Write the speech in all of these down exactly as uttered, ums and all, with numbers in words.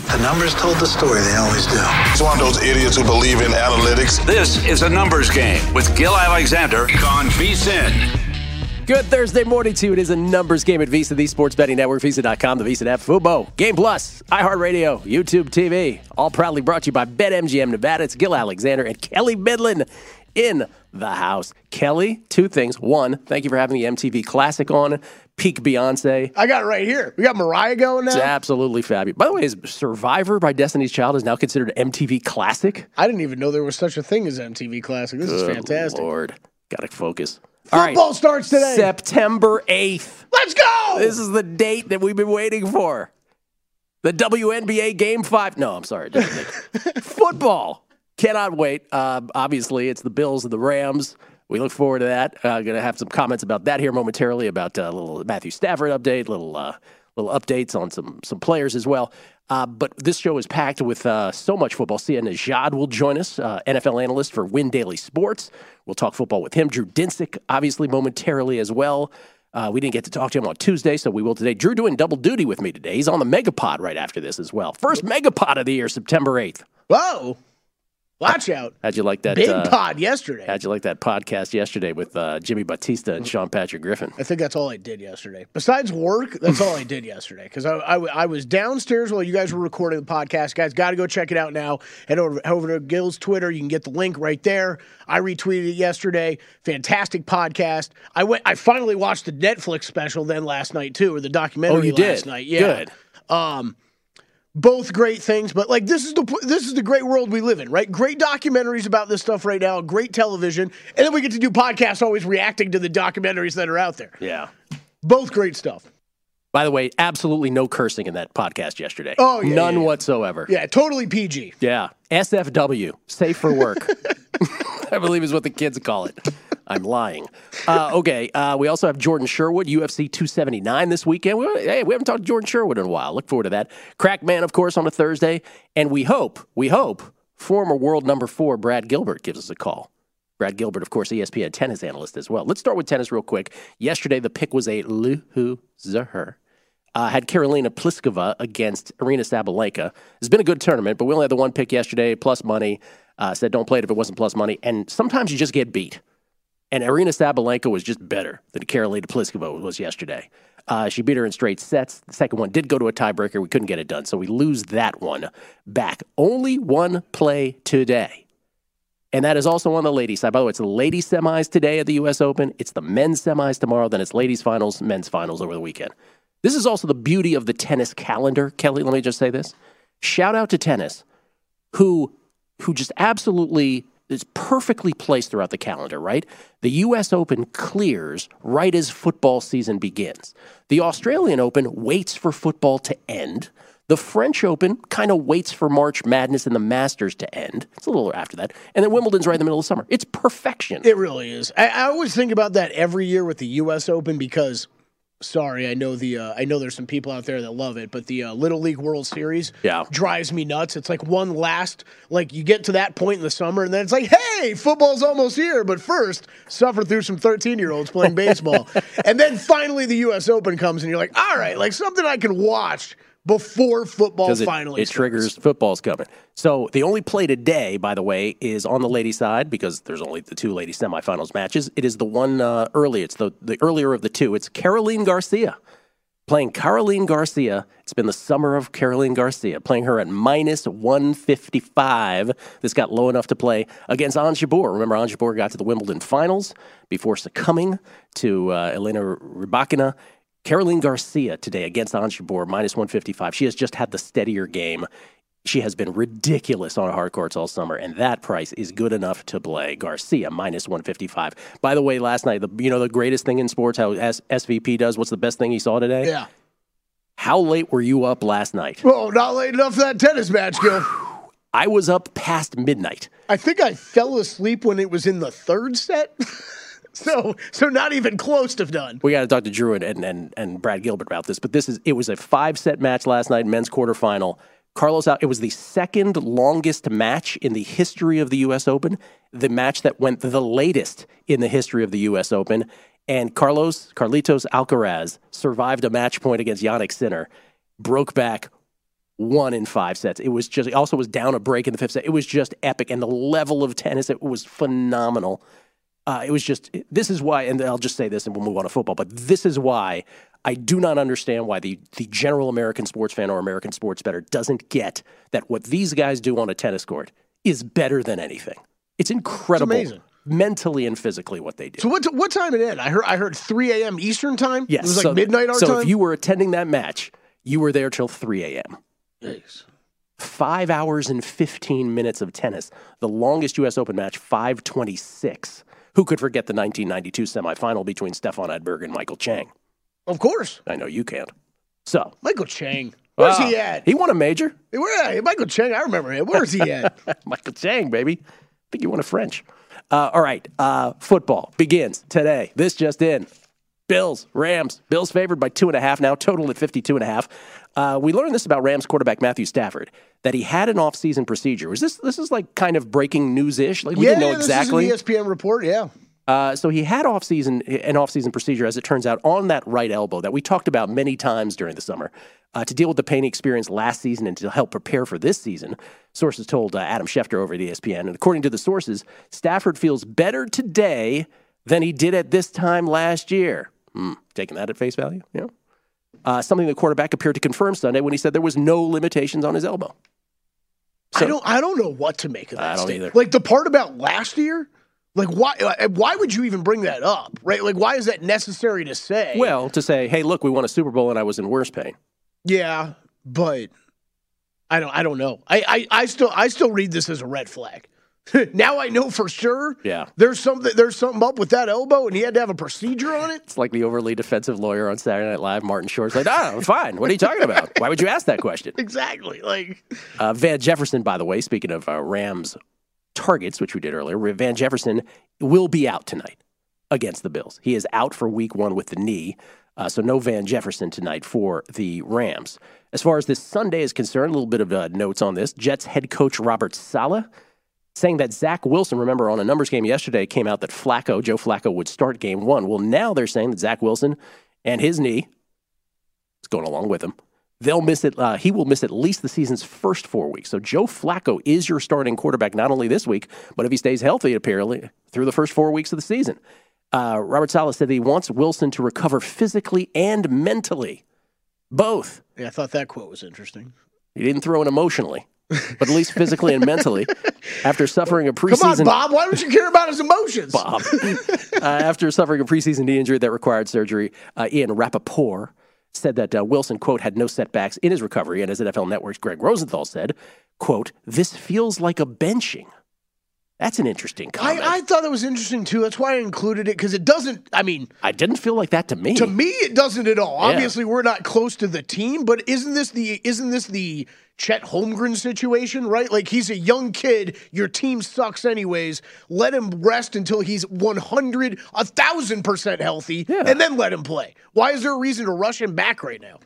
The numbers told the story. They always do. It's one of those idiots who believe in analytics. This is a numbers game with Gil Alexander on VSiN. Good Thursday morning to you. It is a numbers game at Visa, the Sports Betting Network, Visa dot com, the Visa app, Fubo, Game Plus, iHeartRadio, YouTube T V. All proudly brought to you by BetMGM Nevada. It's Gil Alexander and Kelly Midland in the house. Kelly, two things. One, thank you for having the M T V Classic on. Peak Beyonce. I got it right here. We got Mariah going now. It's absolutely fabulous. By the way, is Survivor by Destiny's Child is now considered M T V Classic? I didn't even know there was such a thing as M T V Classic. This Good is fantastic. Lord. Got to focus. Football All right. starts today. September eighth. Let's go! This is the date that we've been waiting for. The W N B A Game five. No, I'm sorry. Football. Cannot wait. Uh, obviously, it's the Bills and the Rams. We look forward to that. Uh, going to have some comments about that here momentarily, about a uh, little Matthew Stafford update, little uh, little updates on some some players as well. Uh, but this show is packed with uh, so much football. Sia Nejad will join us, uh, N F L analyst for Win Daily Sports. We'll talk football with him. Drew Dinsick, obviously, momentarily as well. Uh, we didn't get to talk to him on Tuesday, so we will today. Drew doing double duty with me today. He's on the Megapod right after this as well. First Megapod of the year, September eighth. Whoa. Watch out. How'd you like that? Big uh, pod yesterday. How'd you like that podcast yesterday with uh, Jimmy Batista and Sean Patrick Griffin? I think that's all I did yesterday. Besides work, that's all I did yesterday. Because I, I, I was downstairs while you guys were recording the podcast. Guys, got to go check it out now. Head over, over to Gil's Twitter. You can get the link right there. I retweeted it yesterday. Fantastic podcast. I went. I finally watched the Netflix special then last night, too, or the documentary oh, you last did? night. Yeah. Good. Um, Both great things, but like this is the this is the great world we live in, right? Great documentaries about this stuff right now, great television, and then we get to do podcasts always reacting to the documentaries that are out there. Yeah. Both great stuff. By the way, absolutely no cursing in that podcast yesterday. Oh, yeah. None yeah, yeah. whatsoever. Yeah, totally P G. Yeah. S F W, safe for work. I believe is what the kids call it. I'm lying. Uh, okay, uh, we also have Jordan Sherwood, U F C two seventy-nine this weekend. We, hey, we haven't talked to Jordan Sherwood in a while. Look forward to that. Crackman, of course, on a Thursday. And we hope, we hope, former world number four Brad Gilbert gives us a call. Brad Gilbert, of course, E S P N tennis analyst as well. Let's start with tennis real quick. Yesterday, the pick was a loser. Uh, had Karolina Pliskova against Aryna Sabalenka. It's been a good tournament, but we only had the one pick yesterday, plus money. Uh, said don't play it if it wasn't plus money. And sometimes you just get beat. And Aryna Sabalenka was just better than Karolina Pliskova was yesterday. Uh, she beat her in straight sets. The second one did go to a tiebreaker. We couldn't get it done, so we lose that one back. Only one play today. And that is also on the ladies' side. By the way, it's the ladies' semis today at the U S Open. It's the men's semis tomorrow. Then it's ladies' finals, men's finals over the weekend. This is also the beauty of the tennis calendar. Kelly, let me just say this. Shout out to tennis, who, who just absolutely is perfectly placed throughout the calendar, right? The U S Open clears right as football season begins. The Australian Open waits for football to end. The French Open kind of waits for March Madness and the Masters to end. It's a little after that. And then Wimbledon's right in the middle of summer. It's perfection. It really is. I, I always think about that every year with the U S Open because, sorry, I know the uh, I know there's some people out there that love it, but the uh, Little League World Series yeah. drives me nuts. It's like one last, like you get to that point in the summer, and then it's like, hey, football's almost here, but first, suffer through some thirteen-year-olds playing baseball. And then finally the U S Open comes, and you're like, all right, like something I can watch before football it, finally it starts. triggers football's coming. So the only play today, by the way, is on the ladies' side because there's only the two ladies semifinals matches. It is the one uh, early. It's the, the earlier of the two. It's Caroline Garcia playing Caroline Garcia. It's been the summer of Caroline Garcia, playing her at minus one fifty-five. This got low enough to play against Ons Jabeur. Remember, Ons Jabeur got to the Wimbledon finals before succumbing to uh, Elena Rybakina. Caroline Garcia today against Ons Jabeur, minus one fifty-five. She has just had the steadier game. She has been ridiculous on hard courts all summer, and that price is good enough to play. Garcia, minus one fifty-five. By the way, last night, the you know the greatest thing in sports, how S- SVP does, what's the best thing he saw today? Yeah. How late were you up last night? Well, not late enough for that tennis match, Gil. I was up past midnight. I think I fell asleep when it was in the third set. So, so not even close to done. We got to talk to Drew and, and and Brad Gilbert about this, but this is it was a five set match last night, men's quarterfinal. Carlos out. It was the second longest match in the history of the U S Open. The match that went the latest in the history of the U S Open, and Carlos Carlitos Alcaraz survived a match point against Jannik Sinner, broke back won in five sets. It was just, it also was down a break in the fifth set. It was just epic. And the level of tennis, it was phenomenal. Uh, it was just, this is why, and I'll just say this and we'll move on to football, but this is why I do not understand why the, the general American sports fan or American sports bettor doesn't get that what these guys do on a tennis court is better than anything. It's incredible. It's amazing. Mentally and physically what they do. So what what time it end? I heard I heard three a.m. Eastern time? Yes. It was like so, midnight our so time? So if you were attending that match, you were there till three a.m. Yikes. Five hours and fifteen minutes of tennis. The longest U S Open match, five twenty-six. Who could forget the nineteen ninety-two semifinal between Stefan Edberg and Michael Chang? Of course. I know you can't. So Michael Chang. Where's uh, he at? He won a major. Hey, where, yeah, Michael Chang, I remember him. Where's he at? Michael Chang, baby. I think you won a French. Uh, all right. Uh, football begins today. This just in. Bills, Rams. Bills favored by two and a half now, total at fifty-two and a half. Uh, we learned this about Rams quarterback Matthew Stafford, that he had an off-season procedure. Was this this is like kind of breaking news-ish? Like we yeah, didn't know yeah, exactly. This is an E S P N report, yeah. Uh, so he had off-season an off-season procedure, as it turns out, on that right elbow that we talked about many times during the summer uh, to deal with the pain he experienced last season and to help prepare for this season. Sources told uh, Adam Schefter over at E S P N, and according to the sources, Stafford feels better today than he did at this time last year. Hmm, taking that at face value, yeah. Uh, something the quarterback appeared to confirm Sunday when he said there was no limitations on his elbow. So, I don't. I don't know what to make of that I don't statement. either. Like the part about last year. Like why? Why would you even bring that up, right? Like why is that necessary to say? Well, to say, hey, look, we won a Super Bowl and I was in worse pain. Yeah, but I don't. I don't know. I. I, I still. I still read this as a red flag. Now I know for sure. Yeah. There's something. There's something up with that elbow, and he had to have a procedure on it. It's like the overly defensive lawyer on Saturday Night Live, Martin Short's like, ah, I'm fine. What are you talking about? Why would you ask that question? Exactly. Like uh, Van Jefferson, by the way, speaking of uh, Rams targets, which we did earlier, Van Jefferson will be out tonight against the Bills. He is out for week one with the knee, uh, so no Van Jefferson tonight for the Rams. As far as this Sunday is concerned, a little bit of uh, notes on this. Jets head coach Robert Saleh saying that Zach Wilson, remember on a numbers game yesterday, came out that Flacco, Joe Flacco, would start game one. Well, now they're saying that Zach Wilson and his knee is going along with him. They'll miss it. Uh, he will miss at least the season's first four weeks. So Joe Flacco is your starting quarterback not only this week, but if he stays healthy, apparently, through the first four weeks of the season. Uh, Robert Saleh said that he wants Wilson to recover physically and mentally. Both. yeah, I thought that quote was interesting. He didn't throw in emotionally, but at least physically and mentally. After suffering a preseason... Come on, Bob. Why don't you care about his emotions? Bob. uh, after suffering a preseason knee injury that required surgery, uh, Ian Rappaport said that uh, Wilson, quote, had no setbacks in his recovery. And as N F L Network's Greg Rosenthal said, quote, this feels like a benching. That's an interesting comment. I, I thought that was interesting, too. That's why I included it, because it doesn't, I mean... I didn't feel like that to me. To me, it doesn't at all. Yeah. Obviously, we're not close to the team, but isn't this the isn't this the Chet Holmgren situation, right? Like, he's a young kid. Your team sucks anyways. Let him rest until he's one hundred, one thousand percent healthy, Yeah. and then let him play. Why is there a reason to rush him back right now?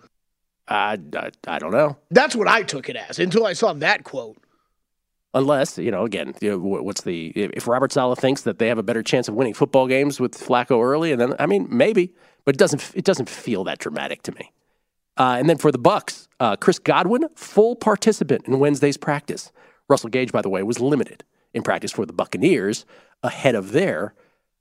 I, I, I don't know. That's what I took it as until I saw that quote. Unless, you know, again, you know, what's the if Robert Saleh thinks that they have a better chance of winning football games with Flacco early, and then I mean maybe, but it doesn't it doesn't feel that dramatic to me. Uh, and then for the Bucs, uh, Chris Godwin, full participant in Wednesday's practice. Russell Gage, by the way, was limited in practice for the Buccaneers ahead of their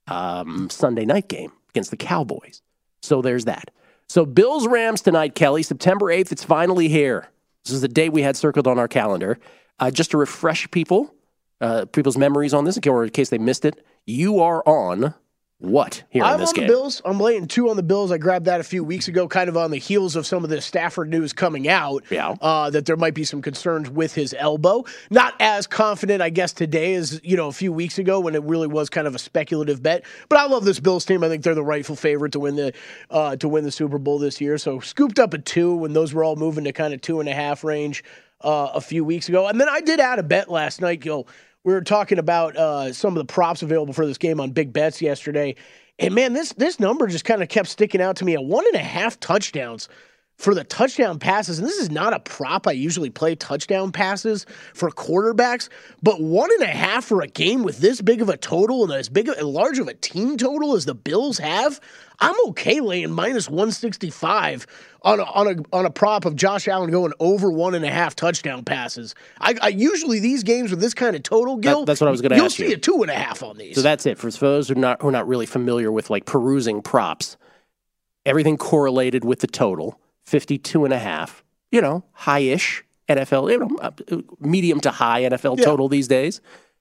um, Sunday night game against the Cowboys. So there's that. So Bills Rams tonight, Kelly, September eighth. It's finally here. This is the date we had circled on our calendar. Uh, just to refresh people, uh, people's memories on this, or in case they missed it, you are on what here I'm in this on game? the Bills. I'm laying two on the Bills. I grabbed that a few weeks ago, kind of on the heels of some of the Stafford news coming out. Yeah. Uh, that there might be some concerns with his elbow. Not as confident, I guess, today as, you know, a few weeks ago when it really was kind of a speculative bet. But I love this Bills team. I think they're the rightful favorite to win the uh, to win the Super Bowl this year. So scooped up a two when those were all moving to kind of two and a half range uh, a few weeks ago. And then I did add a bet last night. You know, we were talking about uh, some of the props available for this game on Big Bets yesterday. And, man, this this number just kind of kept sticking out to me. At one and a half touchdowns for the touchdown passes, and this is not a prop. I usually play touchdown passes for quarterbacks, but one and a half for a game with this big of a total and as big, as large of a team total as the Bills have, I'm okay laying minus one sixty-five on a, on a on a prop of Josh Allen going over one and a half touchdown passes. I, I usually these games with this kind of total, Gil, that, that's what I was going to ask you. You'll see a two and a half on these. So that's it for those who are not who are not really familiar with like perusing props. Everything correlated with the total. fifty-two and a half, you know, high-ish N F L, you know, medium to high N F L yeah. total these days.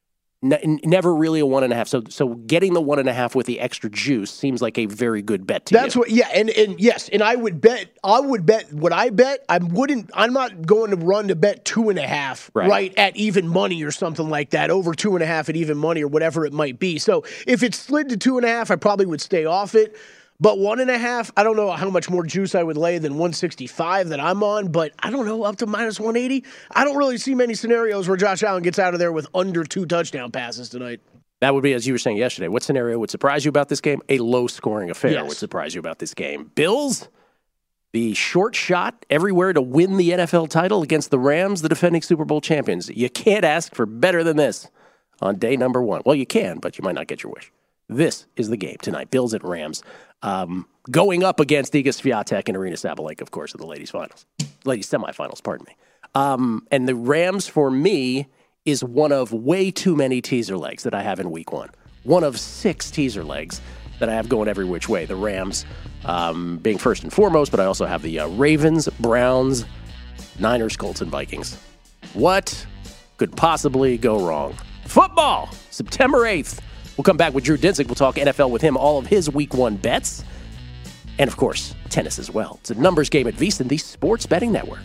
N- never really a one and a half. So, so getting the one and a half with the extra juice seems like a very good bet to That's you. what, yeah, and and yes, and I would bet. I would bet. What I bet, I wouldn't. I'm not going to run to bet two and a half, right. right, at even money or something like that, over two and a half at even money or whatever it might be. So, if it slid to two and a half, I probably would stay off it. But one and a half, I don't know how much more juice I would lay than one sixty-five that I'm on, but I don't know, up to minus one eighty. I don't really see many scenarios where Josh Allen gets out of there with under two touchdown passes tonight. That would be, as you were saying yesterday, what scenario would surprise you about this game? A low-scoring affair yes. would surprise you about this game. Bills, the short shot everywhere to win the N F L title against the Rams, the defending Super Bowl champions. You can't ask for better than this on day number one. Well, you can, but you might not get your wish. This is the game tonight. Bills at Rams. Um, going up against Iga Swiatek and Arena Sabalenka, of course, in the ladies' finals. Ladies' semifinals, pardon me. Um, and the Rams, for me, is one of way too many teaser legs that I have in week one. One of six teaser legs that I have going every which way. The Rams um, being first and foremost, but I also have the uh, Ravens, Browns, Niners, Colts, and Vikings. What could possibly go wrong? Football, September eighth. We'll come back with Drew Dinsick. We'll talk N F L with him, all of his week one bets. And, of course, tennis as well. It's a numbers game at VSiN, the Sports Betting Network.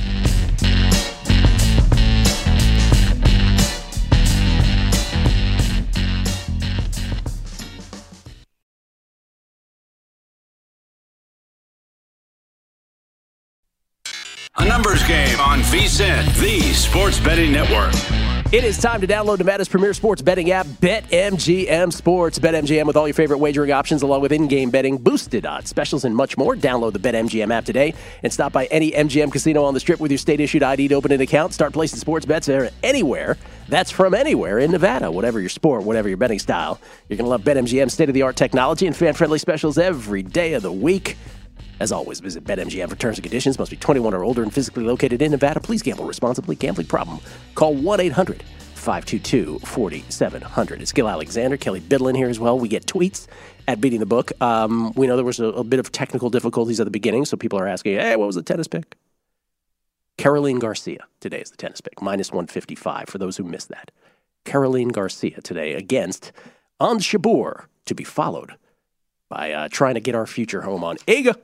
A numbers game on VSiN, the Sports Betting Network. It is time to download Nevada's premier sports betting app, BetMGM Sports. BetMGM with all your favorite wagering options, along with in-game betting, boosted odds, specials, and much more. Download the BetMGM app today and stop by any M G M casino on the Strip with your state-issued I D to open an account. Start placing sports bets anywhere. That's from anywhere in Nevada. Whatever your sport, whatever your betting style, you're going to love BetMGM's state-of-the-art technology and fan-friendly specials every day of the week. As always, visit BetMGM for terms and conditions. Must be twenty-one or older and physically located in Nevada. Please gamble responsibly. Gambling problem? Call one eight hundred five two two four seven zero zero. It's Gil Alexander, Kelly Bidlin here as well. We get tweets at Beating the Book. Um, we know there was a, a bit of technical difficulties at the beginning, so people are asking, hey, what was the tennis pick? Caroline Garcia today is the tennis pick, minus one fifty-five for those who missed that. Caroline Garcia today against Ons Jabeur, to be followed by uh, trying to get our future home on Iga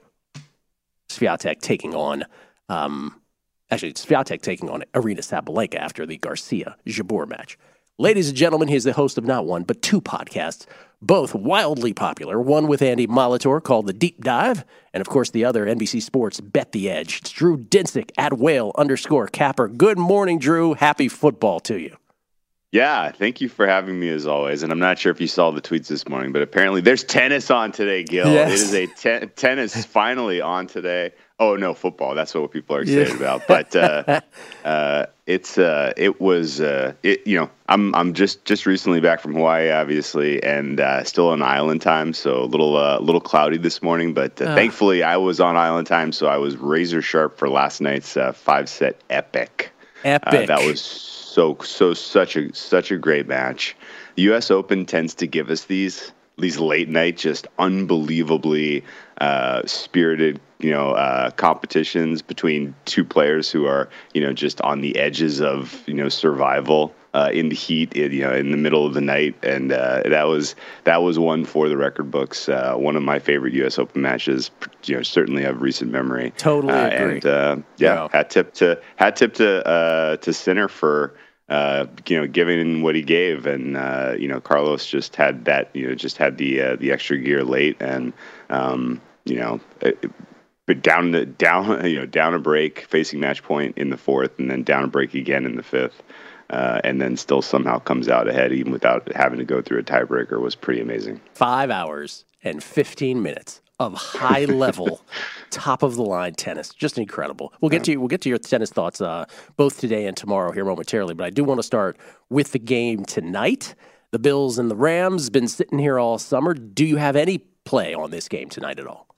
Swiatek taking on, um, actually, Swiatek taking on Arena Sabalenka after the Garcia-Jabeur match. Ladies and gentlemen, he's the host of not one, but two podcasts, both wildly popular. One with Andy Molitor called The Deep Dive, and of course the other, N B C Sports Bet the Edge. It's Drew Dinsick at whale underscore capper. Good morning, Drew. Happy football to you. Yeah, thank you for having me as always. And I'm not sure if you saw the tweets this morning, but apparently there's tennis on today, Gil. Yes. It is a te- tennis finally on today. Oh no, football. That's what people are excited yeah. about. But uh, uh, it's uh, it was uh, it. You know, I'm I'm just just recently back from Hawaii, obviously, and uh, still on island time, so a little uh, little cloudy this morning. But uh, uh. thankfully, I was on island time, so I was razor sharp for last night's uh, five set epic. Epic. Uh, that was so so such a such a great match. The U S Open tends to give us these these late night, just unbelievably uh, spirited, you know, uh, competitions between two players who are, you know, just on the edges of, you know, survival uh, in the heat, in, you know, in the middle of the night, and uh, that was that was one for the record books. Uh, one of my favorite U S Open matches, you know, certainly of recent memory. Totally uh, agree. And uh, yeah, wow. hat tip to hat tip to uh, to Sinner for. Uh, you know, giving what he gave, and uh, you know, Carlos just had that, you know, just had the uh, the extra gear late, and um, you know, it, but down the down, you know, down a break, facing match point in the fourth, and then down a break again in the fifth, uh, and then still somehow comes out ahead, even without having to go through a tiebreaker, was pretty amazing. Five hours and fifteen minutes of high level, top of the line tennis. Just incredible. We'll get to we'll get to your tennis thoughts uh, both today and tomorrow here momentarily. But I do want to start with the game tonight. The Bills and the Rams been sitting here all summer. Do you have any play on this game tonight at all?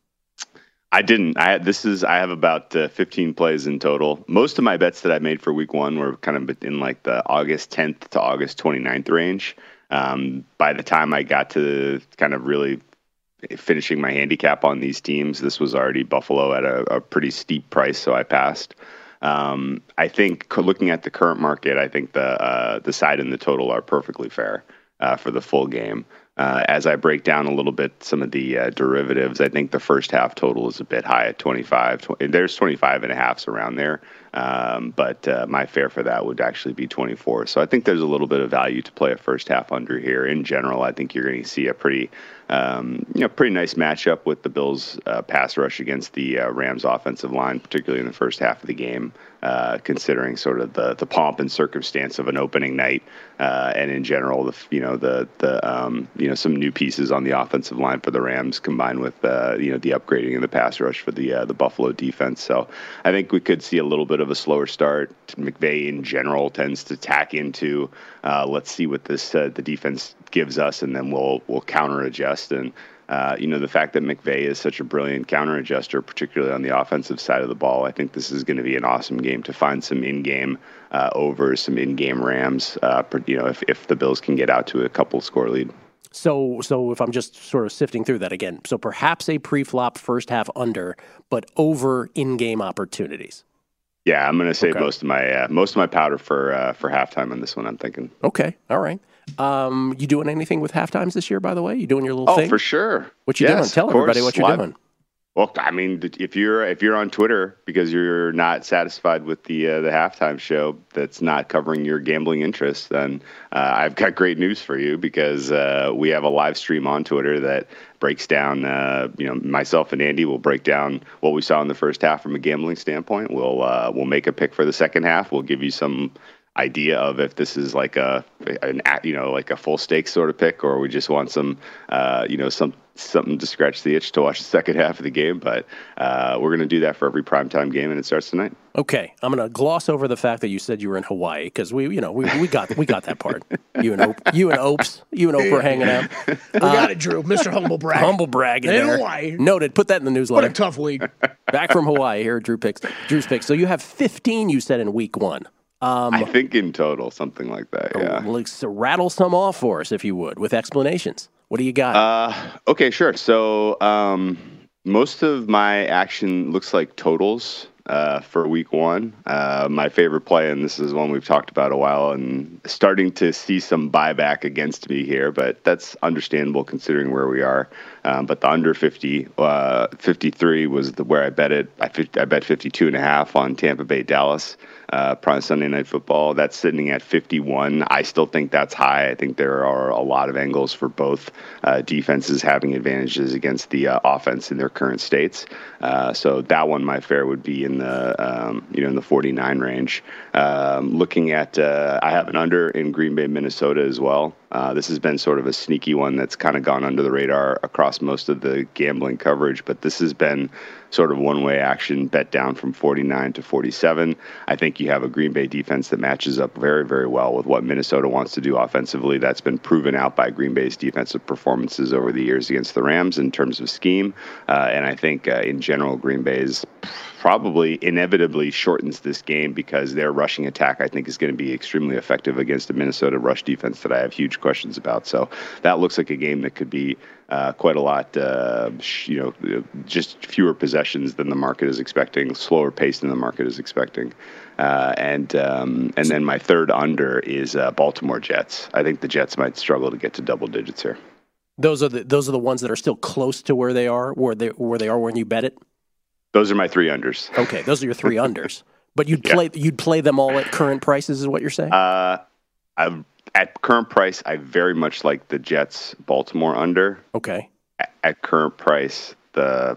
I didn't. I had, this is I have about uh, fifteen plays in total. Most of my bets that I made for week one were kind of in like the August tenth to August twenty-ninth range. Um, by the time I got to kind of really finishing my handicap on these teams, this was already Buffalo at a, a pretty steep price, so I passed. Um, I think looking at the current market, I think the uh, the side and the total are perfectly fair uh, for the full game. Uh, as I break down a little bit some of the uh, derivatives, I think the first half total is a bit high at twenty-five. twenty, there's twenty-five and a halfs around there. Um, but uh, my fare for that would actually be twenty-four. So I think there's a little bit of value to play a first half under here. In general, I think you're going to see a pretty, um, you know, pretty nice matchup with the Bills' uh, pass rush against the uh, Rams' offensive line, particularly in the first half of the game, uh, considering sort of the the pomp and circumstance of an opening night, uh, and in general, the you know the the um, you know some new pieces on the offensive line for the Rams, combined with uh, you know the upgrading of the pass rush for the uh, the Buffalo defense. So I think we could see a little bit of a slower start. McVay in general tends to tack into uh, let's see what this uh, the defense gives us, and then we'll we'll counter adjust. And uh, you know the fact that McVay is such a brilliant counter adjuster, particularly on the offensive side of the ball, I think this is going to be an awesome game to find some in-game uh, overs, some in-game Rams. Uh, you know if if the Bills can get out to a couple score lead. So, so if I'm just sort of sifting through that again, so perhaps a pre-flop first half under, but over in-game opportunities. Yeah, I'm going to save Okay. most of my uh, most of my powder for uh, for halftime on this one, I'm thinking. Okay, all right. Um, you doing anything with halftimes this year, by the way? You doing your little Oh, thing? for sure. What you Yes, doing? Tell of everybody course. what you're Live- doing. Well, I mean, if you're if you're on Twitter because you're not satisfied with the uh, the halftime show that's not covering your gambling interests, then uh, I've got great news for you because uh, we have a live stream on Twitter that breaks down. Uh, you know, myself and Andy will break down what we saw in the first half from a gambling standpoint. We'll uh, we'll make a pick for the second half. We'll give you some idea of if this is like a an you know like a full stakes sort of pick, or we just want some uh, you know some. something to scratch the itch to watch the second half of the game, but uh, we're going to do that for every primetime game, and it starts tonight. Okay, I'm going to gloss over the fact that you said you were in Hawaii because we, you know, we, we got we got that part. You and Ope, you and Opes, you and Oprah hanging out. We got it, Drew. Mister Humble Brag. Humble brag in In there. Hawaii. Noted. Put that in the What newsletter. a tough week. Back from Hawaii here at Drew Picks. Drew's Picks. So you have fifteen. You said in week one. Um, I think in total, something like that. Yeah. Like, so rattle some off for us, if you would, with explanations. What do you got? Uh, okay, sure. So um, most of my action looks like totals uh, for week one. Uh, my favorite play, and this is one we've talked about a while, and starting to see some buyback against me here, but that's understandable considering where we are. Um, but the under fifty, uh, fifty-three was the, where I bet it. I, I bet fifty-two and a half on Tampa Bay Dallas. Uh, probably Sunday Night Football. That's sitting at fifty-one. I still think that's high. I think there are a lot of angles for both uh, defenses having advantages against the uh, offense in their current states. Uh, so that one, my fare would be in the um, you know in the forty-nine range. Um, looking at, uh, I have an under in Green Bay, Minnesota as well. Uh, this has been sort of a sneaky one that's kind of gone under the radar across most of the gambling coverage, but this has been sort of one-way action, bet down from forty-nine to forty-seven. I think you have a Green Bay defense that matches up very, very well with what Minnesota wants to do offensively. That's been proven out by Green Bay's defensive performances over the years against the Rams in terms of scheme. Uh, and I think uh, in general, Green Bay's probably inevitably shortens this game because their rushing attack, I think, is going to be extremely effective against a Minnesota rush defense that I have huge questions about. So that looks like a game that could be uh, quite a lot, uh, you know, just fewer possessions than the market is expecting, slower pace than the market is expecting. Uh, and um, and then my third under is uh, Baltimore Jets. I think the Jets might struggle to get to double digits here. Those are the those are the ones that are still close to where they are, where they where they are when you bet it. Those are my three unders. Okay, those are your three unders. But you'd Yeah. play you'd play them all at current prices, is what you're saying? Uh, I've, at current price, I very much like the Jets Baltimore under. Okay. At, at current price, the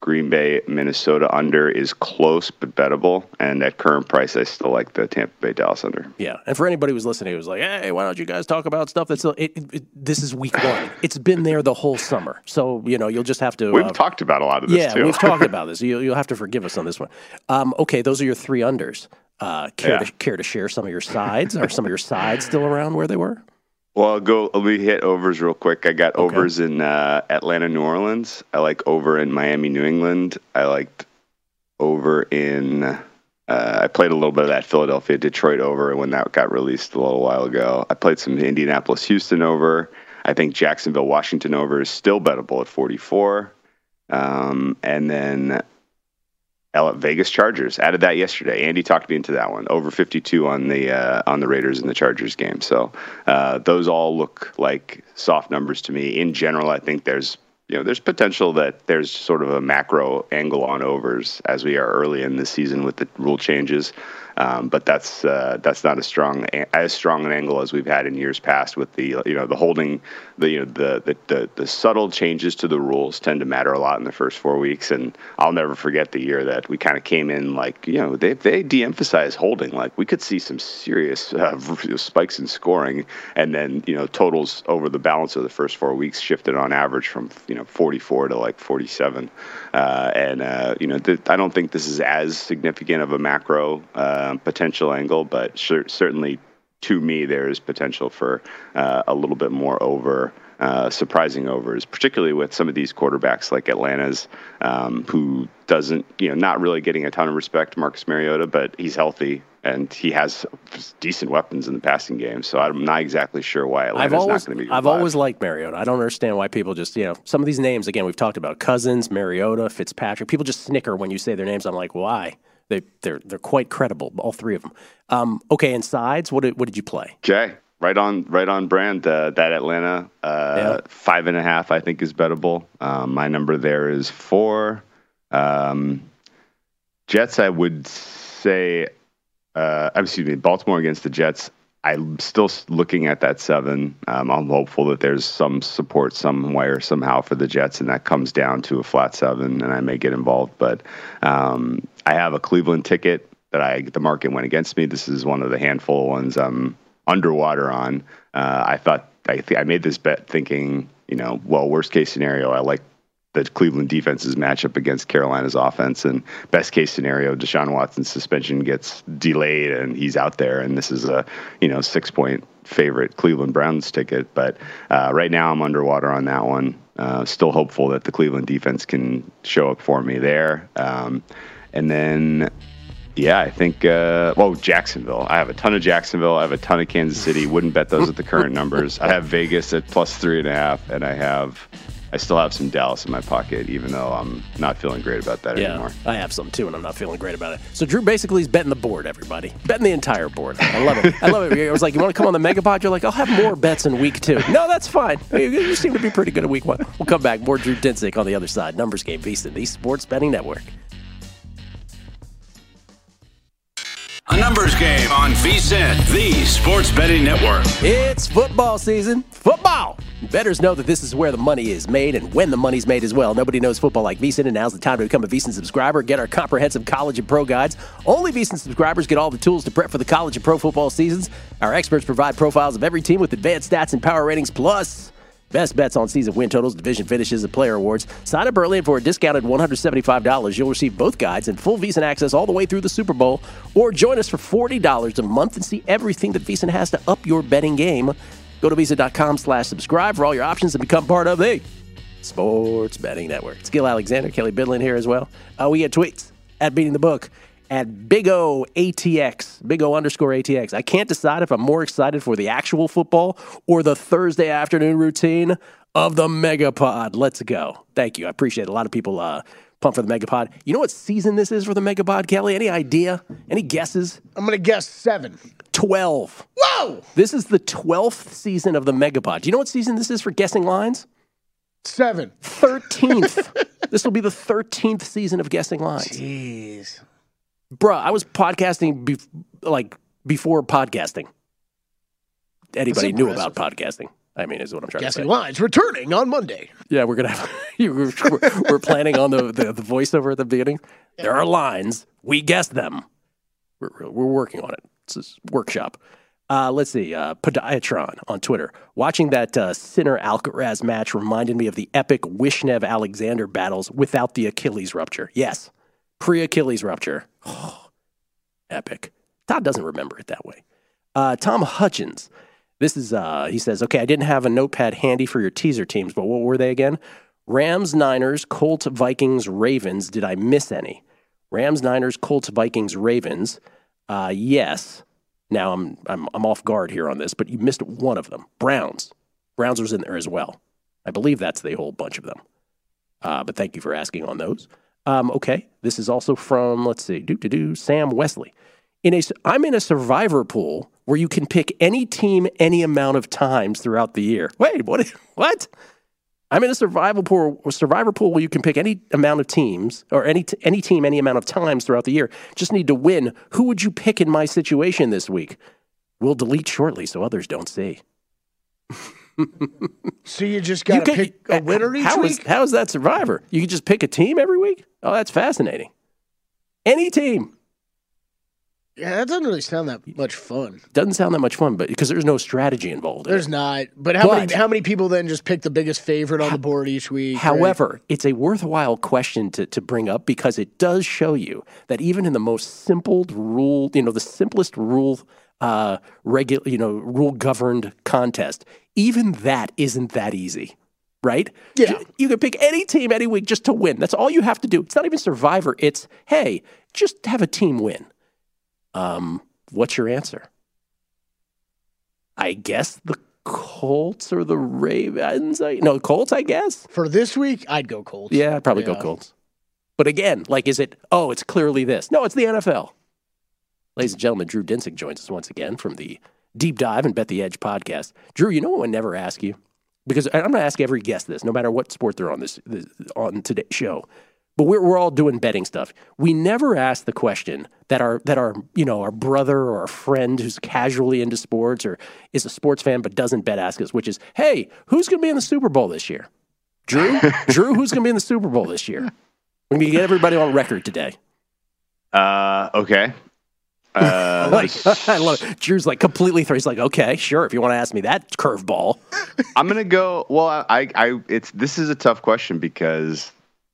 Green Bay, Minnesota under is close but bettable, and at current price, I still like the Tampa Bay, Dallas under. Yeah, and for anybody who's listening, who's like, "Hey, why don't you guys talk about stuff that's still?" It, it, it, this is week one. It's been there the whole summer, so you know you'll just have to. We've uh, talked about a lot of this yeah, too. we've talked about this. You'll, you'll have to forgive us on this one. Um, okay, those are your three unders. Uh, care Yeah. to care to share some of your sides? Are some of your sides still around where they were? Well, I'll go. Let me hit overs real quick. I got Okay. overs in uh, Atlanta, New Orleans. I like over in Miami, New England. I liked over in. Uh, I played a little bit of that Philadelphia, Detroit over when that got released a little while ago. I played some Indianapolis, Houston over. I think Jacksonville, Washington over is still bettable at forty-four. Um, and then L- Vegas Chargers, added that yesterday. Andy talked me into that one. Over fifty-two on the uh, on the Raiders and the Chargers game. So uh, those all look like soft numbers to me. In general, I think there's you know there's potential that there's sort of a macro angle on overs as we are early in the season with the rule changes. Um, but that's uh, that's not as strong as strong an angle as we've had in years past with the you know the holding the you know the the, the the subtle changes to the rules tend to matter a lot in the first four weeks. And I'll never forget the year that we kind of came in like you know they they de-emphasize holding. Like we could see some serious uh, spikes in scoring, and then you know totals over the balance of the first four weeks shifted on average from you know forty-four to like forty-seven. Uh, and uh, you know th- I don't think this is as significant of a macro. Uh, Um, potential angle, but sure, certainly to me there is potential for uh, a little bit more over, uh, surprising overs, particularly with some of these quarterbacks like Atlanta's, um, who doesn't, you know, not really getting a ton of respect, Marcus Mariota, but he's healthy and he has decent weapons in the passing game. So I'm not exactly sure why Atlanta's I've always, not going to be. I've five. always liked Mariota. I don't understand why people just, you know, some of these names, again, we've talked about Cousins, Mariota, Fitzpatrick. People just snicker when you say their names. I'm like, why? They, they're they're quite credible, all three of them. Um, okay, and sides, what did what did you play? Okay, right on right on brand. Uh, that Atlanta uh, Yeah. five and a half, I think, is bettable. Um, my number there is four. Um, Jets, I would say. Uh, excuse me, Baltimore against the Jets. I'm still looking at that seven. Um, I'm hopeful that there's some support somewhere, somehow for the Jets, and that comes down to a flat seven, and I may get involved. But um, I have a Cleveland ticket that I the market went against me. This is one of the handful of ones I'm underwater on. Uh, I thought I th- I made this bet thinking, you know, well, worst case scenario, I like the Cleveland defense's matchup against Carolina's offense, and best case scenario, Deshaun Watson's suspension gets delayed and he's out there, and this is a you know six point favorite Cleveland Browns ticket. But uh, right now I'm underwater on that one. Uh, still hopeful that the Cleveland defense can show up for me there. Um, and then, yeah, I think, uh, well, Jacksonville. I have a ton of Jacksonville. I have a ton of Kansas City. Wouldn't bet those at the current numbers. I have Vegas at plus three and a half, and I have. I still have some Dallas in my pocket, even though I'm not feeling great about that Yeah, anymore. I have some too, and I'm not feeling great about it. So Drew basically is betting the board, everybody. Betting the entire board. I love it. I love it. I was like, you want to come on the Megapod? You're like, I'll have more bets in week two. No, that's fine. You, you seem to be pretty good at week one. We'll come back. More Drew Dinsick on the other side. Numbers Game, VSiN, the Sports Betting Network. A numbers game on VSiN, the Sports Betting Network. It's football season. Football! Bettors know that this is where the money is made and when the money's made as well. Nobody knows football like VSiN, and now's the time to become a VSiN subscriber. Get our comprehensive college and pro guides. Only VSiN subscribers get all the tools to prep for the college and pro football seasons. Our experts provide profiles of every team with advanced stats and power ratings, plus best bets on season win totals, division finishes, and player awards. Sign up early, and for a discounted one hundred seventy-five dollars, you'll receive both guides and full VSiN access all the way through the Super Bowl. Or join us for forty dollars a month and see everything that VSiN has to up your betting game. Go to VSiN.com slash subscribe for all your options and become part of the Sports Betting Network. It's Gil Alexander, Kelly Bidlin here as well. Uh, we get tweets at Beating the Book, at Big O A T X, Big O underscore A T X. I can't decide if I'm more excited for the actual football or the Thursday afternoon routine of the Megapod. Let's go. Thank you. I appreciate it. A lot of people uh, pumped for the Megapod. You know what season this is for the Megapod, Kelly? Any idea? Any guesses? I'm going to guess seven. twelve. Whoa! This is the twelfth season of the Megapod. Do you know what season this is for guessing lines? Seven. thirteenth. This will be the thirteenth season of guessing lines. Jeez. Bruh, I was podcasting be- like before podcasting. Anybody That's knew impressive. about podcasting. I mean, is what I'm trying Guessing to say. lines returning on Monday. Yeah, we're gonna have. we're, we're planning on the, the the voiceover at the beginning. There are lines. We guess them. We're we're working on it. It's a workshop. Uh, let's see. Uh, Podiatron on Twitter. Watching that uh, Sinner Alcaraz match reminded me of the epic Wishnev Alexander battles without the Achilles rupture. Yes, pre Achilles rupture. Oh, epic. Todd doesn't remember it that way. Uh, Tom Hutchins. This is, uh, he says, okay, I didn't have a notepad handy for your teaser teams, but what were they again? Rams, Niners, Colts, Vikings, Ravens. Did I miss any? Rams, Niners, Colts, Vikings, Ravens. Uh, yes. Now I'm, I'm I'm off guard here on this, but you missed one of them. Browns. Browns was in there as well. I believe that's the whole bunch of them. Uh, but thank you for asking on those. Um, okay, this is also from, let's see, do do do Sam Wesley. In a, I'm in a survivor pool where you can pick any team any amount of times throughout the year. Wait, what? What? I'm in a survival pool, a survivor pool where you can pick any amount of teams or any t- any team any amount of times throughout the year. Just need to win. Who would you pick in my situation this week? We'll delete shortly so others don't see. So you just got to pick a winner each how week? Is, how is that survivor? You can just pick a team every week? Oh, that's fascinating. Any team. Yeah, that doesn't really sound that much fun. Doesn't sound that much fun, but because there's no strategy involved. There's in not. But how But- many how many people then just pick the biggest favorite on the board each week? However, right? it's a worthwhile question to, to bring up because it does show you that even in the most simple rule, you know, the simplest rule, uh, regular, you know, rule governed contest, even that isn't that easy, right? Yeah. You can pick any team any week just to win. That's all you have to do. It's not even Survivor. It's, hey, just have a team win. Um, what's your answer? I guess the Colts or the Ravens. I, no, Colts, I guess. For this week, I'd go Colts. Yeah, I'd probably Yeah. go Colts. But again, like, is it, oh, it's clearly this. No, it's the N F L. Ladies and gentlemen, Drew Dinsick joins us once again from the Deep Dive and Bet the Edge podcast. Drew, you know what I never ask you? Because I'm going to ask every guest this, no matter what sport they're on this, this on today's show. But we're we're all doing betting stuff. We never ask the question that our that our you know our brother or our friend who's casually into sports or is a sports fan but doesn't bet ask us, which is, hey, who's going to be in the Super Bowl this year? Drew, Drew, who's going to be in the Super Bowl this year? We're going to get everybody on record today. Uh, okay. Uh, Like, I love it. Drew's like completely thrown. He's like, okay, sure. If you want to ask me that curveball, I'm gonna go. Well, I, I, it's this is a tough question because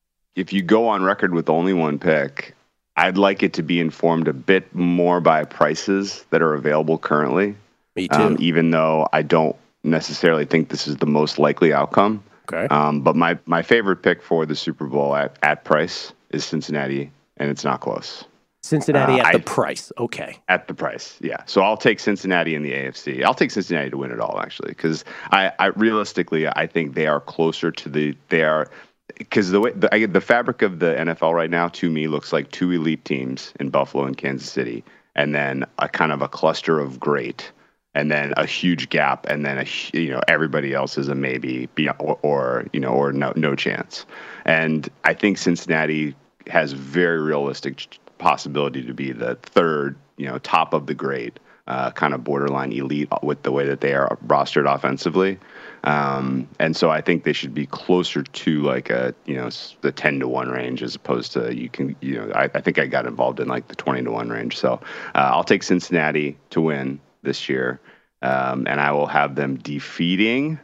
if you go on record with only one pick, I'd like it to be informed a bit more by prices that are available currently. me too. Um, even though I don't necessarily think this is the most likely outcome. Okay. Um, but my, my favorite pick for the Super Bowl at, at price is Cincinnati, and it's not close. Cincinnati uh, at the I- price. Okay. At the price, yeah. So I'll take Cincinnati in the A F C. I'll take Cincinnati to win it all, actually, because I, I realistically I think they are closer to the they are because the way the, I, the fabric of the N F L right now to me looks like two elite teams in Buffalo and Kansas City, and then a kind of a cluster of great, and then a huge gap, and then a you know everybody else is a maybe, or, or you know or no no chance. And I think Cincinnati has very realistic possibility to be the third, you know, top of the grade, uh, kind of borderline elite with the way that they are rostered offensively. Um, and so I think they should be closer to like a, you know, the ten to one range as opposed to you can, you know, I, I think I got involved in like the twenty to one range. So uh, I'll take Cincinnati to win this year. Um, and I will have them defeating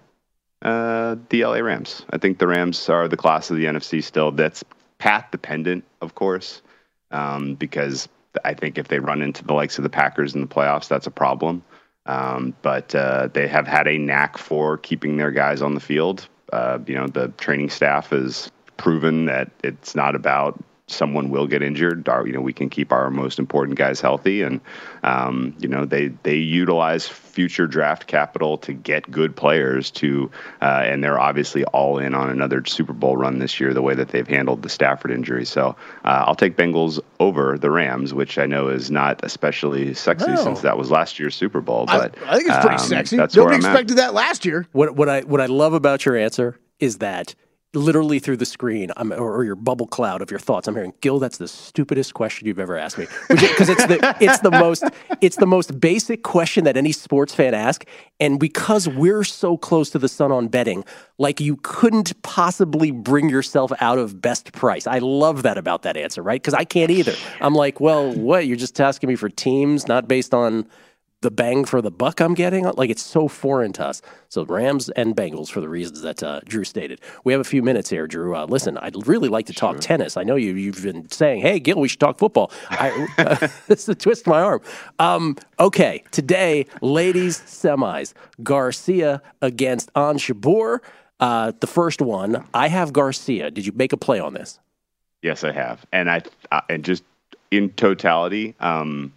uh, the L A Rams. I think the Rams are the class of the N F C still. That's path dependent, of course. Um, because I think if they run into the likes of the Packers in the playoffs, that's a problem. Um, but uh, they have had a knack for keeping their guys on the field. Uh, you know, the training staff has proven that it's not about someone will get injured. Our, you know, we can keep our most important guys healthy, and um, you know, they they utilize future draft capital to get good players to, uh, and they're obviously all in on another Super Bowl run this year. The way that they've handled the Stafford injury, so uh, I'll take Bengals over the Rams, which I know is not especially sexy No. since that was last year's Super Bowl. But I, I think it's pretty um, sexy. That's where Nobody I'm at. expected that last year. What what I what I love about your answer is that literally through the screen, I'm, or, or your bubble cloud of your thoughts, I'm hearing, Gil, that's the stupidest question you've ever asked me. Because it's the it's the most it's the most basic question that any sports fan asks, and because we're so close to the sun on betting, like you couldn't possibly bring yourself out of best price. I love that about that answer, right? Because I can't either. I'm like, well, what? You're just asking me for teams, not based on the bang for the buck I'm getting? Like, it's so foreign to us. So Rams and Bengals for the reasons that uh, Drew stated. We have a few minutes here, Drew. Uh, listen, I'd really like to talk sure. tennis. I know you, you've been saying, hey, Gil, we should talk football. I, uh, this is a twist of my arm. Um, okay, today, ladies semis. Garcia against Ons Jabeur. Uh, the first one, I have Garcia. Did you make a play on this? Yes, I have. And I uh, and just in totality, um,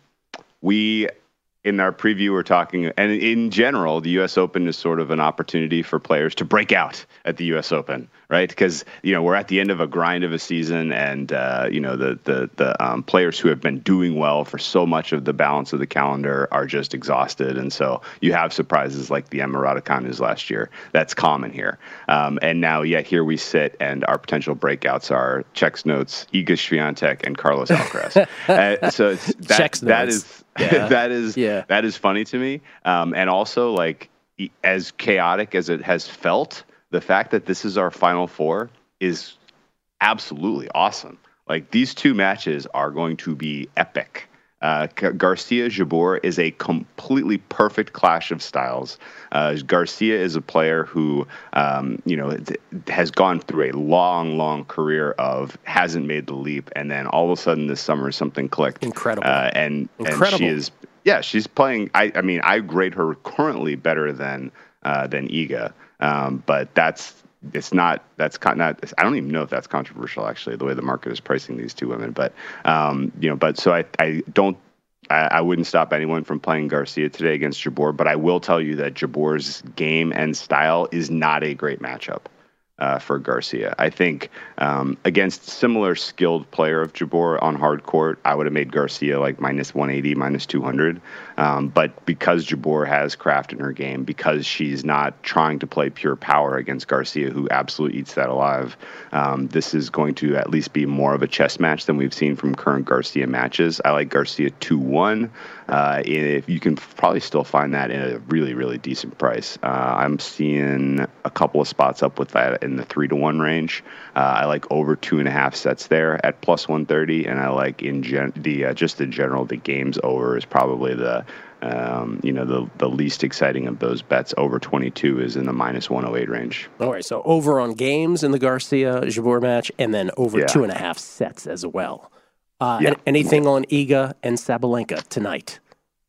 we... in our preview, we're talking, and in general, the U S Open is sort of an opportunity for players to break out at the U S Open, right? Because, you know, we're at the end of a grind of a season, and, uh, you know, the the the um, players who have been doing well for so much of the balance of the calendar are just exhausted. And so you have surprises like the Emma Raducanu's last year. That's common here. Um, and now, yet here we sit, and our potential breakouts are Czech Notes, Iga Swiatek, and Carlos Alcaraz. uh, so it's, that, that is... Yeah. that is yeah. that is funny to me, um, and also like as chaotic as it has felt, the fact that this is our Final Four is absolutely awesome. Like these two matches are going to be epic. Uh, Garcia Jabeur is a completely perfect clash of styles. Uh, Garcia is a player who, um, you know, has gone through a long, long career of hasn't made the leap, and then all of a sudden this summer something clicked. Incredible. Uh, and, Incredible. and she is, yeah, she's playing. I, I mean, I grade her currently better than uh, than Iga, um, but that's. It's not, that's not, I don't even know if that's controversial, actually, the way the market is pricing these two women. But, um, you know, but so I, I don't, I, I wouldn't stop anyone from playing Garcia today against Jabeur, but I will tell you that Jabeur's game and style is not a great matchup uh, for Garcia. I think um, against similar skilled player of Jabeur on hard court, I would have made Garcia like minus one eighty, minus two hundred. Um, but because Jabeur has craft in her game, because she's not trying to play pure power against Garcia, who absolutely eats that alive, um, this is going to at least be more of a chess match than we've seen from current Garcia matches. I like Garcia two one. Uh, if you can probably still find that in a really, really decent price. Uh, I'm seeing a couple of spots up with that in the three to one range. Uh, I like over two and a half sets there at plus one thirty, and I like in gen- the uh, just in general the games over is probably the um, you know the the least exciting of those bets. Over twenty-two is in the minus one oh eight range. All right, so over on games in the Garcia Jabeur match, and then over yeah. two and a half sets as well. Uh, yeah. Anything yeah. on Iga and Sabalenka tonight?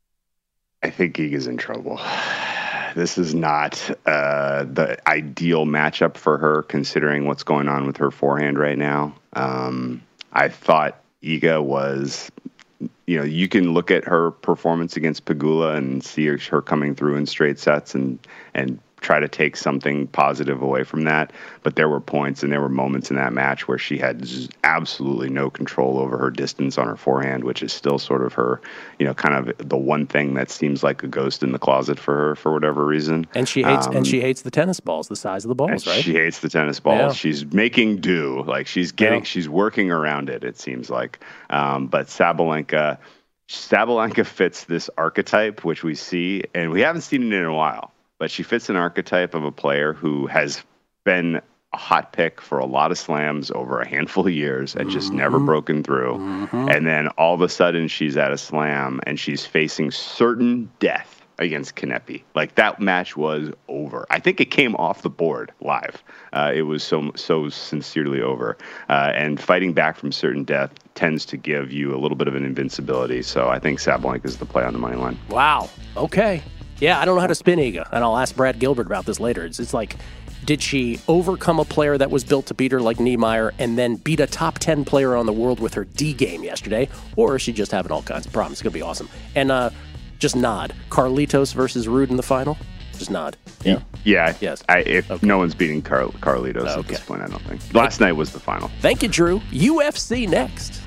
I think Iga's in trouble. This is not uh, the ideal matchup for her, considering what's going on with her forehand right now. Um, I thought Iga was, you know, you can look at her performance against Pegula and see her, her coming through in straight sets and and try to take something positive away from that. But there were points and there were moments in that match where she had absolutely no control over her distance on her forehand, which is still sort of her, you know, kind of the one thing that seems like a ghost in the closet for her for whatever reason. And she hates um, and she hates the tennis balls, the size of the balls, right? She hates the tennis balls. Yeah. She's making do. Like she's getting, yeah. she's working around it, it seems like. Um, but Sabalenka, Sabalenka fits this archetype, which we see, and we haven't seen it in a while. But she fits an archetype of a player who has been a hot pick for a lot of slams over a handful of years and just mm-hmm. never broken through. Mm-hmm. And then all of a sudden she's at a slam and she's facing certain death against Kanepi. Like that match was over. I think it came off the board live. Uh, it was so so sincerely over. Uh, and fighting back from certain death tends to give you a little bit of an invincibility. So I think Sabalenka is the play on the money line. Wow. Okay. Yeah, I don't know how to spin Iga, and I'll ask Brad Gilbert about this later. It's, it's like, did she overcome a player that was built to beat her like Niemeyer and then beat a top ten player on the world with her D game yesterday, or is she just having all kinds of problems? It's going to be awesome. And uh, just nod. Carlitos versus Ruud in the final? Just nod. Yeah. Yeah. Yes. I, if okay. no one's beating Car- Carlitos okay. at this point, I don't think. Last Thank- night was the final. Thank you, Drew. U F C next.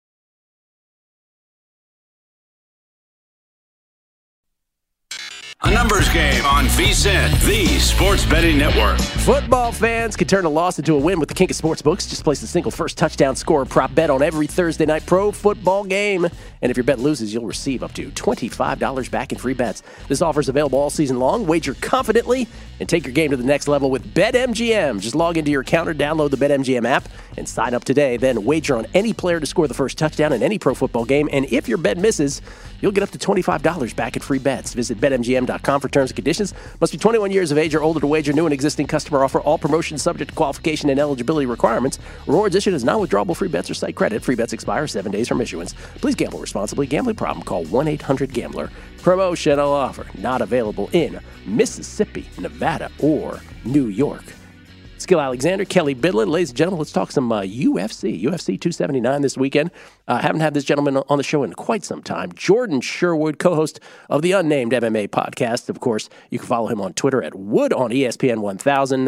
A numbers game on VSiN, the Sports Betting Network. Football fans can turn a loss into a win with the king of sportsbooks. Just place a single first touchdown score prop bet on every Thursday night pro football game. And if your bet loses, you'll receive up to twenty-five dollars back in free bets. This offer is available all season long. Wager confidently and take your game to the next level with BetMGM. Just log into your account or download the BetMGM app and sign up today. Then wager on any player to score the first touchdown in any pro football game. And if your bet misses, you'll get up to twenty-five dollars back in free bets. Visit Bet M G M dot com for terms and conditions. Must be twenty-one years of age or older to wager. New and existing customer offer. All promotions subject to qualification and eligibility requirements. Rewards issued as non-withdrawable free bets or site credit. Free bets expire seven days from issuance. Please gamble responsibly. Gambling problem? Call one eight hundred gambler. Promotional offer not available in Mississippi, Nevada, or New York. Skill Alexander, Kelly Bidlin. Ladies and gentlemen, let's talk some uh, U F C. U F C two seventy-nine this weekend. Uh, haven't had this gentleman on the show in quite some time. Jordan Sherwood, co-host of the Unnamed M M A podcast. Of course, you can follow him on Twitter at Wood on E S P N one thousand.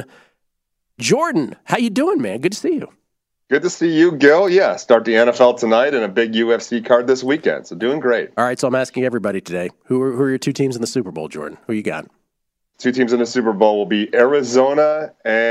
Jordan, how you doing, man? Good to see you. Good to see you, Gil. Yeah, start the N F L tonight and a big U F C card this weekend. So doing great. All right, so I'm asking everybody today, who are, who are your two teams in the Super Bowl, Jordan? Who you got? Two teams in the Super Bowl will be Arizona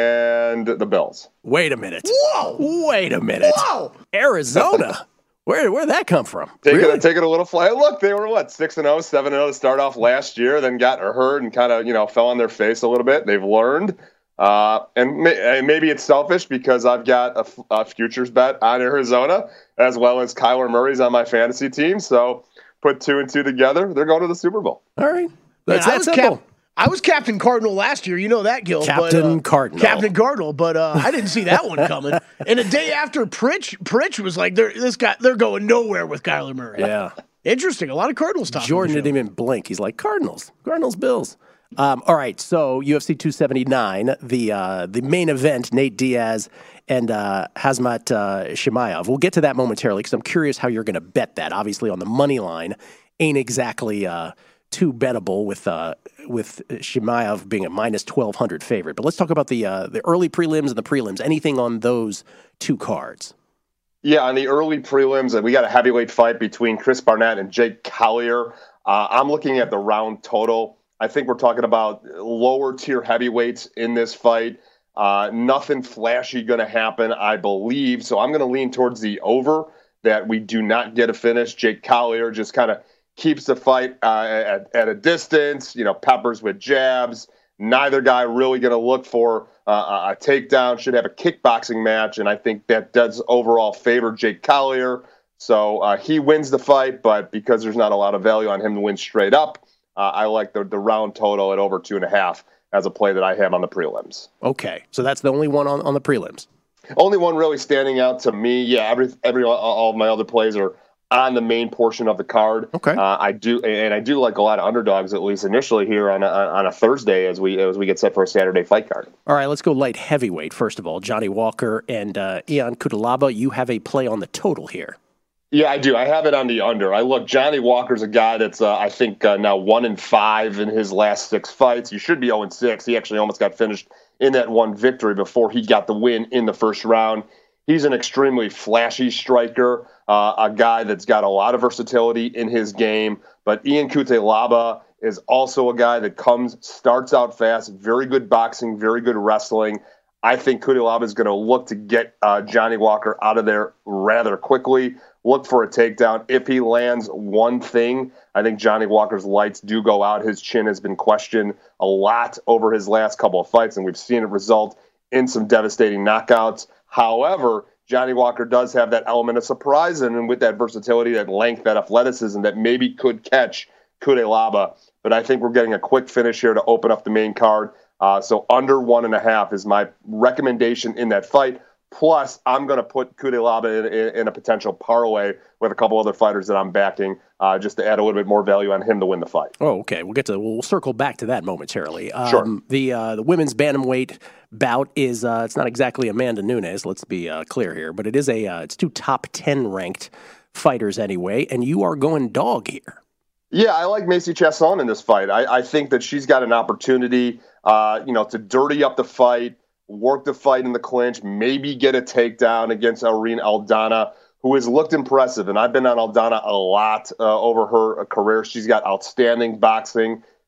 and the Bills. Wait a minute. Whoa! Wait a minute. Whoa! Arizona? Where where'd that come from? Taking Really? it, taking a little fly. Look, they were what six and zero, seven and zero to start off last year. Then got hurt and kind of you know fell on their face a little bit. They've learned, uh, and, may, and maybe it's selfish because I've got a, a futures bet on Arizona as well as Kyler Murray's on my fantasy team. So put two and two together, they're going to the Super Bowl. All right. That's Man, I that was simple. cap- I was Captain Cardinal last year. You know that, Gil. Captain but, uh, Cardinal. Captain Cardinal, but uh, I didn't see that one coming. And a day after, Pritch, Pritch was like, they're, this guy, they're going nowhere with Kyler Murray. Yeah. Interesting. A lot of Cardinals talk. Jordan didn't even blink. He's like, Cardinals. Cardinals, Bills. Um, all right, so U F C two seventy-nine, the uh, the main event, Nate Diaz and uh, Khamzat uh, Chimaev. We'll get to that momentarily because I'm curious how you're going to bet that. Obviously, on the money line, ain't exactly uh, too bettable with uh, with Chimaev being a minus twelve hundred favorite. But let's talk about the uh, the early prelims and the prelims. Anything on those two cards? Yeah, on the early prelims, we got a heavyweight fight between Chris Barnett and Jake Collier. Uh, I'm looking at the round total. I think we're talking about lower tier heavyweights in this fight. Uh, nothing flashy going to happen, I believe. So I'm going to lean towards the over, that we do not get a finish. Jake Collier just kind of keeps the fight uh, at, at a distance, you know, peppers with jabs. Neither guy really going to look for uh, a takedown, should have a kickboxing match, and I think that does overall favor Jake Collier. So uh, he wins the fight, but because there's not a lot of value on him to win straight up, uh, I like the, the round total at over two and a half as a play that I have on the prelims. Okay, so that's the only one on, on the prelims. Only one really standing out to me. Yeah, every every all of my other plays are on the main portion of the card. Okay. Uh, I do, and I do like a lot of underdogs, at least initially here on a, on a Thursday as we as we get set for a Saturday fight card. All right, let's go light heavyweight first of all. Johnny Walker and uh, Ion Cutelaba. You have a play on the total here. Yeah, I do. I have it on the under. I look, Johnny Walker's a guy that's, uh, I think, uh, now one and five in his last six fights. He should be zero and six. He actually almost got finished in that one victory before he got the win in the first round. He's an extremely flashy striker, uh, a guy that's got a lot of versatility in his game. But Ion Cutelaba is also a guy that comes, starts out fast, very good boxing, very good wrestling. I think Cutelaba is going to look to get uh, Johnny Walker out of there rather quickly. Look for a takedown. If he lands one thing, I think Johnny Walker's lights do go out. His chin has been questioned a lot over his last couple of fights, and we've seen it result in some devastating knockouts. However, Johnny Walker does have that element of surprise, and with that versatility, that length, that athleticism that maybe could catch Cutelaba. But I think we're getting a quick finish here to open up the main card. Uh, so under one and a half is my recommendation in that fight. Plus, I'm going to put Cutelaba in, in, in a potential parlay with a couple other fighters that I'm backing, uh, just to add a little bit more value on him to win the fight. Oh, okay. We'll get to we'll circle back to that momentarily. Um, Sure. The uh, the women's bantamweight bout is uh, it's not exactly Amanda Nunes. Let's be uh, clear here, but it is a uh, it's two top ten ranked fighters anyway, and you are going dog here. Yeah, I like Macy Chiasson in this fight. I, I think that she's got an opportunity, uh, you know, to dirty up the fight, work the fight in the clinch, maybe get a takedown against Irene Aldana, who has looked impressive. And I've been on Aldana a lot uh, over her career. She's got outstanding boxing.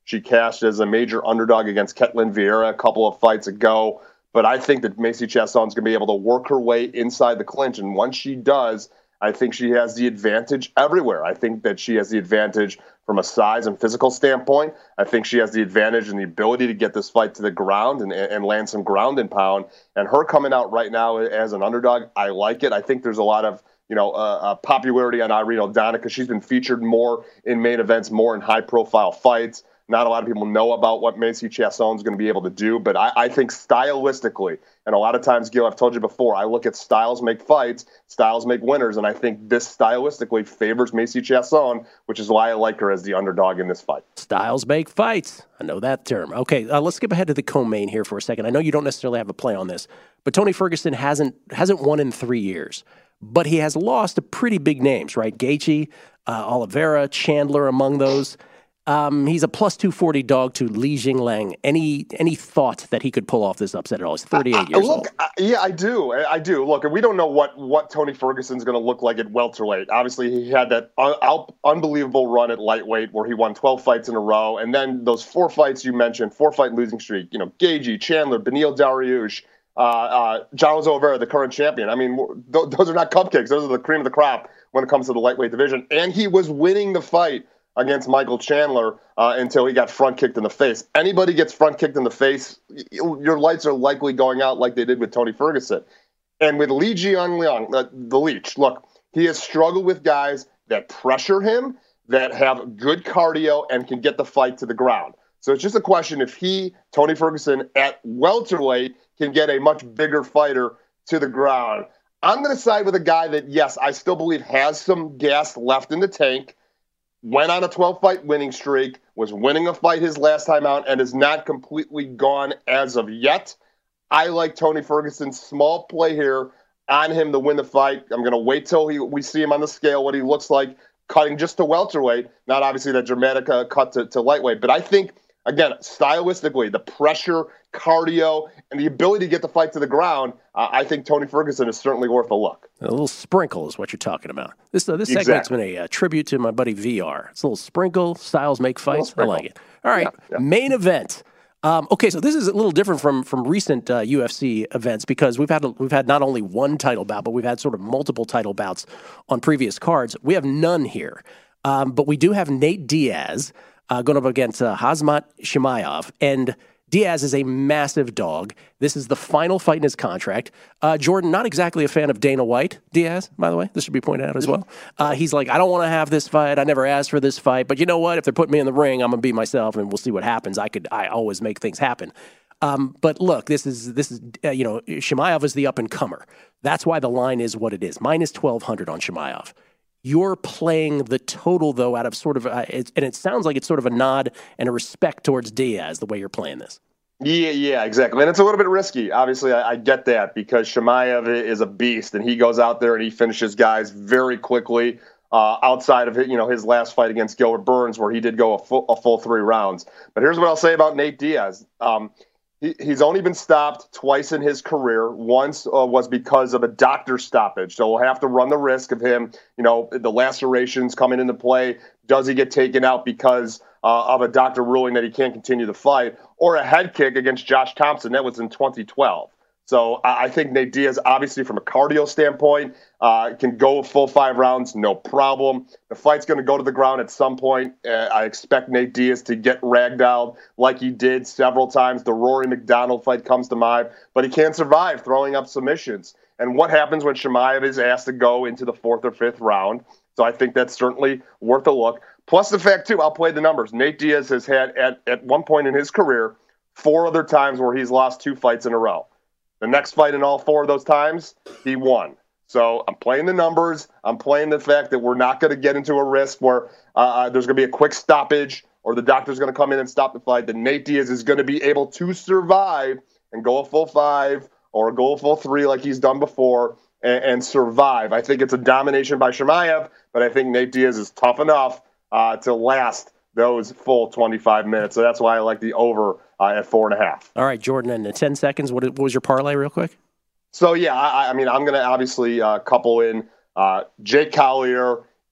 She cashed as a major underdog against Ketlin Vieira a couple of fights ago. But I think that Macy Chiasson is going to be able to work her way inside the clinch. And once she does, I think she has the advantage everywhere. I think that she has the advantage from a size and physical standpoint. I think she has the advantage and the ability to get this fight to the ground and, and land some ground and pound. And her coming out right now as an underdog, I like it. I think there's a lot of you know uh, uh, popularity on Irene Aldana because she's been featured more in main events, more in high-profile fights. Not a lot of people know about what Macy Chiasson is going to be able to do, but I, I think stylistically, and a lot of times, Gil, I've told you before, I look at styles make fights, styles make winners, and I think this stylistically favors Macy Chiasson, which is why I like her as the underdog in this fight. Styles make fights. I know that term. Okay, uh, let's skip ahead to the co-main here for a second. I know you don't necessarily have a play on this, but Tony Ferguson hasn't hasn't won in three years, but he has lost to pretty big names, right? Gaethje, uh, Oliveira, Chandler among those. Um, he's a plus two forty dog to Li Jingliang. Any any thought that he could pull off this upset at all? He's thirty-eight years look, old. Uh, yeah, I do. I do. Look, and we don't know what, what Tony Ferguson's going to look like at welterweight. Obviously, he had that un- unbelievable run at lightweight where he won twelve fights in a row. And then those four fights you mentioned, four-fight losing streak, you know, Gaethje, Chandler, Beneil Dariush, uh, uh, John Oliveira, the current champion. I mean, th- those are not cupcakes. Those are the cream of the crop when it comes to the lightweight division. And he was winning the fight against Michael Chandler uh, until he got front kicked in the face. Anybody gets front kicked in the face, your lights are likely going out like they did with Tony Ferguson. And with Li Jingliang, uh, the Leech, look, he has struggled with guys that pressure him, that have good cardio, and can get the fight to the ground. So it's just a question if he, Tony Ferguson, at welterweight, can get a much bigger fighter to the ground. I'm going to side with a guy that, yes, I still believe has some gas left in the tank, went on a twelve-fight winning streak, was winning a fight his last time out, and is not completely gone as of yet. I like Tony Ferguson's small play here on him to win the fight. I'm going to wait till he, we see him on the scale, what he looks like, cutting just to welterweight, not obviously that dramatic uh, cut to, to lightweight. But I think, again, stylistically, the pressure, cardio, and the ability to get the fight to the ground, uh, I think Tony Ferguson is certainly worth a look. A little sprinkle is what you're talking about. This uh, this segment's exactly. been a uh, tribute to my buddy V R. It's a little sprinkle, styles make fights. I like it. All right, yeah, yeah. Main event. Um, okay, so this is a little different from from recent uh, U F C events because we've had we've had not only one title bout, but we've had sort of multiple title bouts on previous cards. We have none here, um, but we do have Nate Diaz uh, going up against uh, Khamzat Chimaev, and Diaz is a massive dog. This is the final fight in his contract. Uh, Jordan, not exactly a fan of Dana White, Diaz, by the way. This should be pointed out as well. Uh, he's like, I don't want to have this fight. I never asked for this fight. But you know what? If they're putting me in the ring, I'm going to be myself, and we'll see what happens. I could, I always make things happen. Um, but look, this is, this is uh, you know, Chimaev is the up-and-comer. That's why the line is what it is. Minus twelve hundred on Chimaev. You're playing the total, though, out of sort of, uh, it, and it sounds like it's sort of a nod and a respect towards Diaz, the way you're playing this. Yeah, yeah, exactly. And it's a little bit risky. Obviously, I, I get that because Chimaev is a beast, and he goes out there and he finishes guys very quickly uh, outside of you know his last fight against Gilbert Burns, where he did go a full, a full three rounds. But here's what I'll say about Nate Diaz. Um, he, he's only been stopped twice in his career. Once uh, was because of a doctor stoppage. So we'll have to run the risk of him, you know, the lacerations coming into play. Does he get taken out because uh, of a doctor ruling that he can't continue the fight? Or a head kick against Josh Thompson. That was in twenty twelve. So I think Nate Diaz, obviously from a cardio standpoint, uh, can go full five rounds, no problem. The fight's going to go to the ground at some point. Uh, I expect Nate Diaz to get ragdolled like he did several times. The Rory McDonald fight comes to mind, but he can't survive throwing up submissions. And what happens when Chimaev is asked to go into the fourth or fifth round? So I think that's certainly worth a look. Plus the fact, too, I'll play the numbers. Nate Diaz has had, at, at one point in his career, four other times where he's lost two fights in a row. The next fight in all four of those times, he won. So I'm playing the numbers. I'm playing the fact that we're not going to get into a risk where uh, there's going to be a quick stoppage or the doctor's going to come in and stop the fight. That Nate Diaz is going to be able to survive and go a full five or go a full three like he's done before and, and survive. I think it's a domination by Chimaev, but I think Nate Diaz is tough enough uh, to last those full twenty-five minutes. So that's why I like the over uh, at four and a half. All right, Jordan, in ten seconds, what, what was your parlay real quick? So, yeah, I, I mean, I'm going to obviously uh, couple in uh, Jake Collier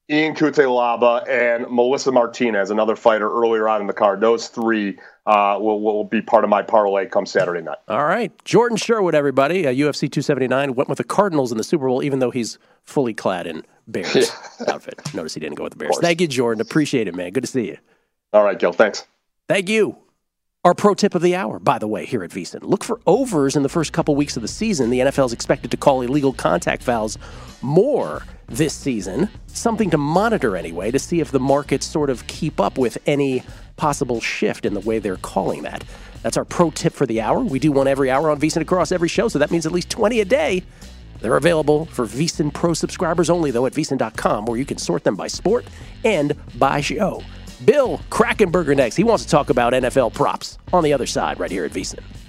Ian Cutelaba, and Melissa Martinez, another fighter earlier on in the card. Those three uh, will, will be part of my parlay come Saturday night. All right. Jordan Sherwood, everybody, uh, U F C two seventy-nine, went with the Cardinals in the Super Bowl, even though he's fully clad in Bears outfit. Notice he didn't go with the Bears. Thank you, Jordan. Appreciate it, man. Good to see you. All right, Gil. Thanks. Thank you. Our pro tip of the hour, by the way, here at VSiN. Look for overs in the first couple weeks of the season. The N F L is expected to call illegal contact fouls more this season. Something to monitor anyway to see if the markets sort of keep up with any possible shift in the way they're calling that. That's our pro tip for the hour. We do one every hour on VSiN across every show, so that means at least twenty a day. They're available for VSiN Pro subscribers only, though, at V S I N dot com, where you can sort them by sport and by show. Bill Krakenberger next. He wants to talk about N F L props on the other side right here at VSiN.